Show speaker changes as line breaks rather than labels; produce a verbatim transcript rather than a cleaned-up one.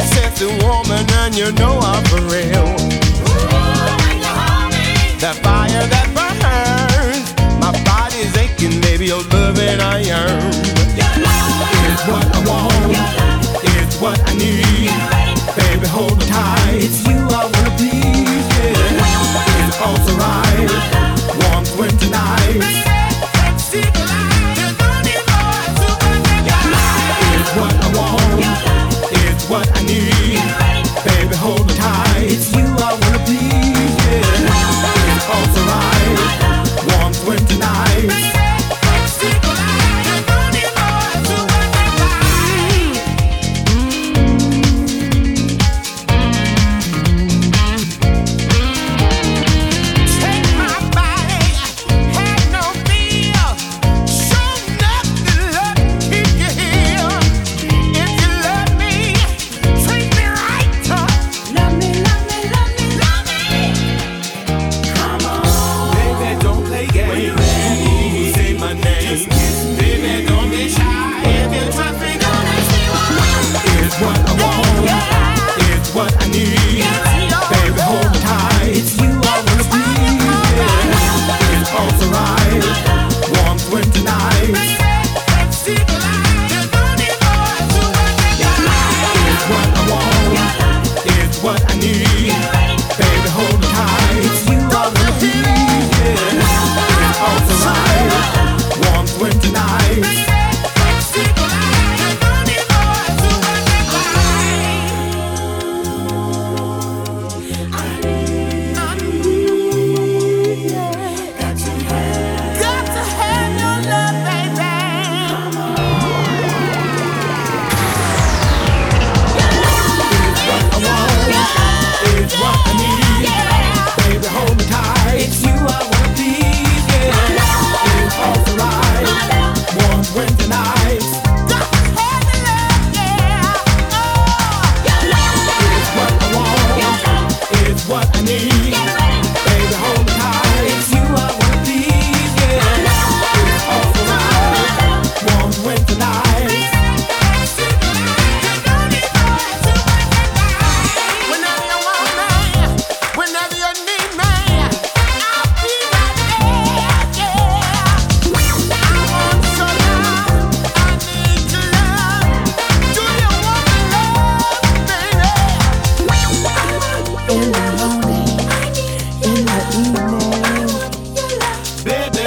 sexy woman, and you know I'm for real. That fire that burns, my body's aching, baby, your loving I yearn. It's what I want, it's what I need. Baby, hold me tight, it's you I wanna please, yeah. It's also right, warm winter nights. It's what I want, it's what I need. Baby, hold me tight, it's you I wanna please, yeah. It's also right, warm winter nights.
In the morning, in the evening, baby.